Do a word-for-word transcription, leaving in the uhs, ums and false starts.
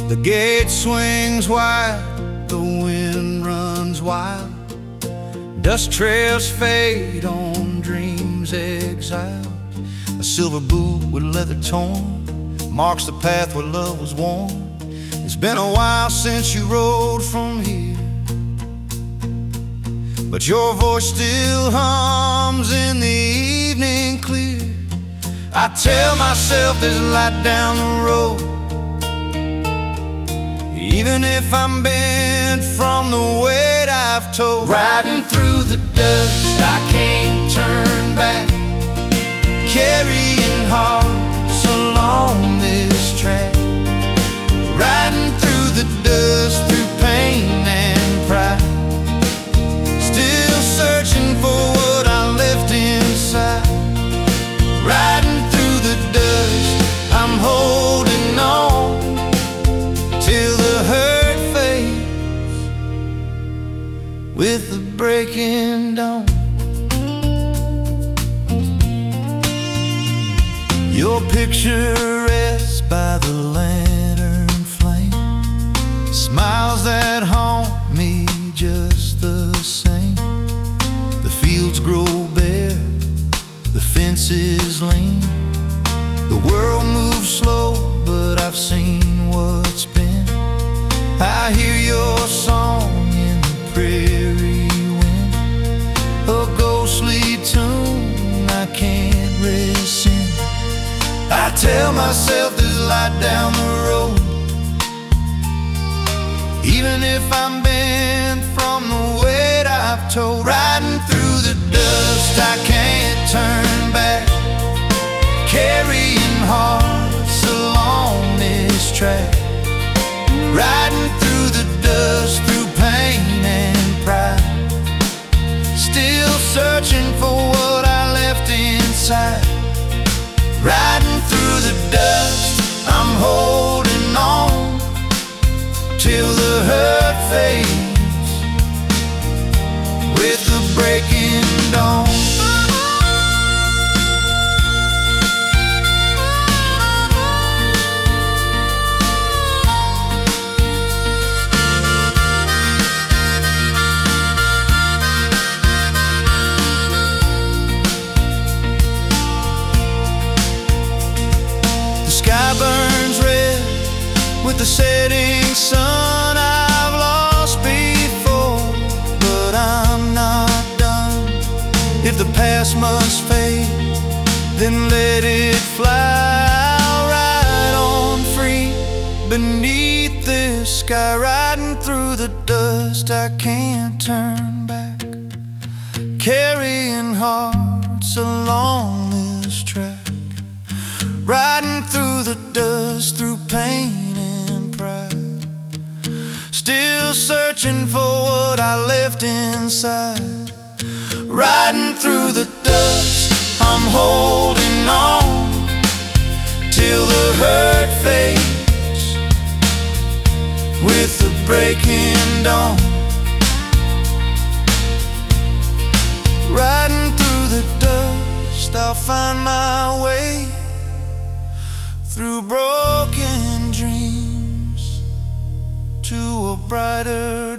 The gate swings wide, the wind runs wild, dust trails fade on dreams exiled. A silver boot with leather torn marks the path where love was worn. It's been a while since you rode from here, but your voice still hums in the evening clear. I tell myself there's light down the road, even if I'm bent from the weight I've told. Riding through the dust, I can't turn back, carrying hearts along this track. Riding through the dust, through pain and pride, still searching for what I left inside. Riding through the dust, I'm holding on till the hurt fades with the breaking dawn. Your picture rests by the lantern flame, smiles that haunt me just the same. The fields grow bare, the fences lean, the world moves slow, but I've seen what's been. I hear your song in the prairie wind, a ghostly tune I can't rescind. I tell myself there's light down the road, even if I'm bent from the weight I've told. Riding through the dust, I can't turn back, carrying hearts along this track. Riding through the dust, through pain and pride, still searching for what I left inside. Riding through the dust, I'm holding on till the hurt fades with the breaking dawn. Sky burns red with the setting sun. I've lost before, but I'm not done. If the past must fade, then let it fly. I'll ride on free beneath this sky. Riding through the dust, I can't turn back, carrying hearts along this track. Riding through the dust, through pain and pride, still searching for what I left inside. Riding through the dust, I'm holding on till the hurt fades with the breaking dawn. Riding through the dust, I'll find my way through broken dreams to a brighter